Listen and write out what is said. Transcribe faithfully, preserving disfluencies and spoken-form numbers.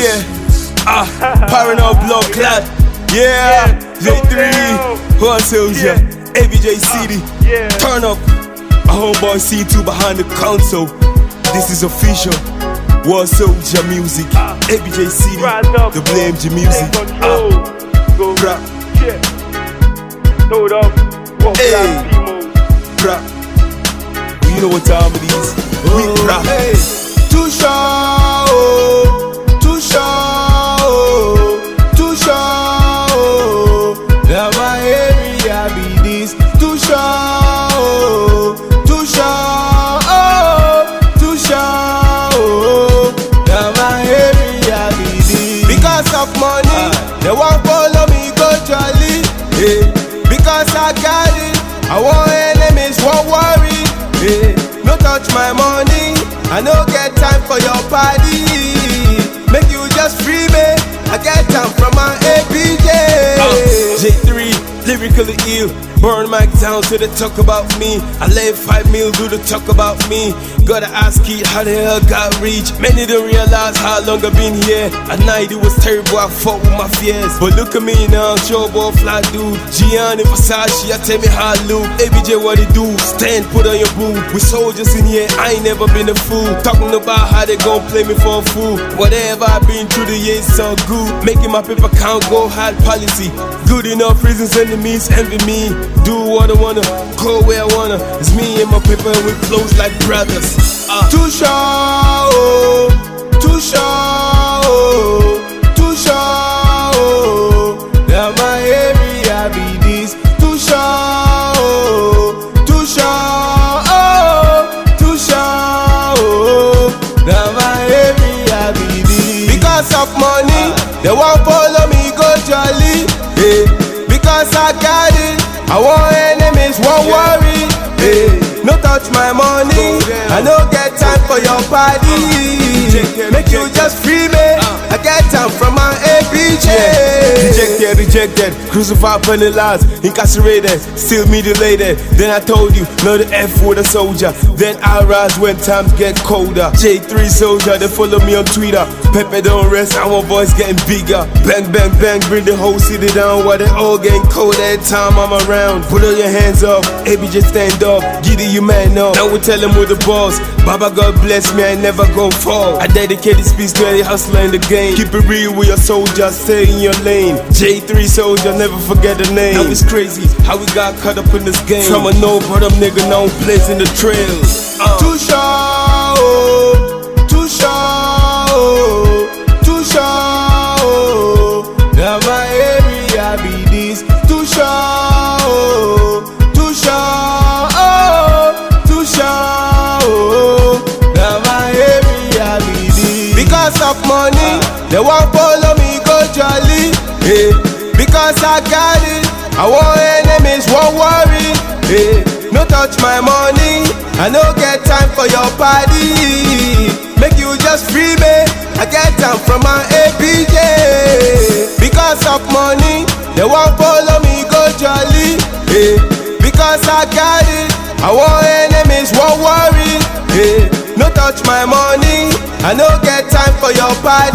Yeah, ah, Paranoid Blood Clot. Yeah, J three, One Soldier, A B J City. Turn up, a homeboy C two behind the console. This is official. One Soldier music, A B J City, the Blame G music. Ah, rap. Throw it up, walk Hey. out Timo. Rap. You know what time it is. We rap. Hey. Too sure, too sure, too sure. Now my area be this. Too sure, too sure, too sure. Now my area be this. Because of money, they won't follow me go jolly. Hey. Because I got it, I want enemies, won't worry. Hey. No touch my money, I no get time for your party. Make you just free me, I get time from my A B J. uh, J three, lyrically ill. Burn mic down to the talk about me. I lay five mil, do the talk about me. Gotta ask Keith how the hell got reach. Many don't realize how long I've been here. At night it was terrible, I fought with my fears. But look at me now, showboy fly dude. Gianni Versace, I tell me how I look. A B J what it do, stand, put on your boot. We soldiers in here, I ain't never been a fool. Talking about how they gon' play me for a fool. Whatever I've been through the years, it's all good. Making my paper count, go hard policy. Good enough reasons enemies envy me. Do what I wanna, go where I wanna. It's me and my paper and we close like brothers. uh. Too sure, too sure, too sure. Now my area be this. Too sure, too sure, too sure. Now my area be this. Because of money, they won't follow me go jolly. Hey. Because I got it, I want enemies, won't worry. Hey. No touch my money, I no get time for your party. Make you just free me, I get time from my A B J. Rejected, rejected, crucified, penalized, incarcerated, still mutilated. Then I told you, know the F with a soldier. Then I rise when times get colder. J three Soldier, they follow me on Twitter. Pepe don't rest, our voice getting bigger. Bang, bang, bang, bring the whole city down. While they all getting cold every time I'm around. Put all your hands up, A B J stand up. Giddy you man up, now we tell them we're the boss. Baba God bless me, I never gon' fall. I dedicate this piece to any hustler in the game. Keep it real with your soldier, stay in your lane. J three Soldier, never forget the name. Now it's crazy how we got caught up in this game. From a no brother nigga, now I'm blazing the trails. uh. Too sure, too sure, too sure. Now my area be this. Too sure, too sure, too sure. Now my area be this. Because of money, they won't follow me go jolly. Hey. Because I got it, I want enemies, won't worry. Hey. No touch my money, I no get time for your party. Make you just free me, I get time from my A B J. Because of money, they won't follow me go jolly. Hey. Because I got it, I want enemies, won't worry. Hey. No touch my money, I no get time for your party.